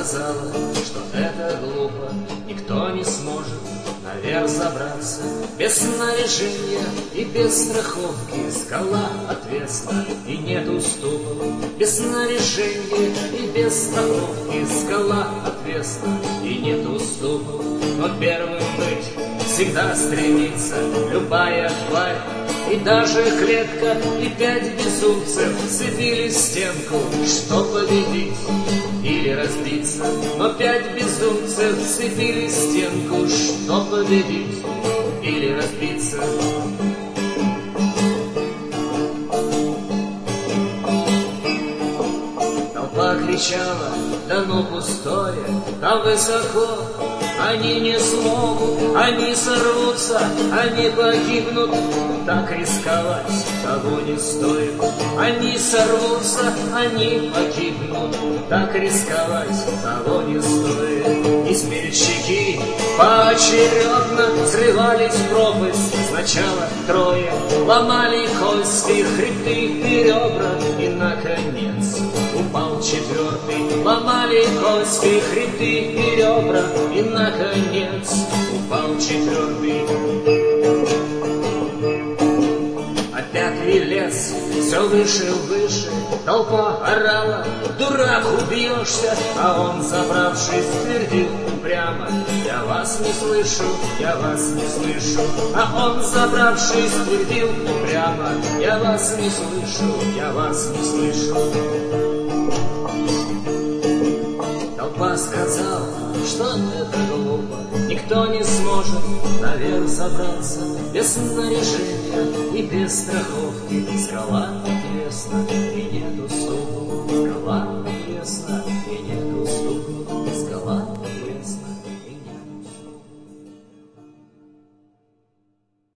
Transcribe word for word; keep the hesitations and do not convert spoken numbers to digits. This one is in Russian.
сказала, что это глупо, никто не сможет наверх забраться. Без снаряжения и без страховки скала отвесна и нет уступов. Без снаряжения и без страховки скала отвесна и нет уступов. Но первым быть всегда стремится любая тварь. И даже клетка, и пять безумцев сцепились в стенку, что победить или разбиться. Но пять безумцев сцепились в стенку, что победить или разбиться. Толпа кричала, да ну пустое, там высоко. Они не смогут, они сорвутся, они погибнут. Так рисковать того не стоит. Они сорвутся, они погибнут. Так рисковать того не стоит. И смельчаки поочередно срывались в пропасть. Сначала трое ломали кости, хребты и ребра. И, наконец, упал четвертый. Ломали кости, хребты и ребра. И, наконец, упал четвертый. А пятый лес все выше и выше. Толпа орала, дурак, убьешься. А он, забравшись, твердил упрямо: я вас не слышу, я вас не слышу. А он, забравшись, твердил упрямо: я вас не слышу, я вас не слышу. Толпа сказала, что это глупо, никто не сможет наверх забраться. Без снаряжения и без страховки скала отвесна и нет уступов. Скала отвесна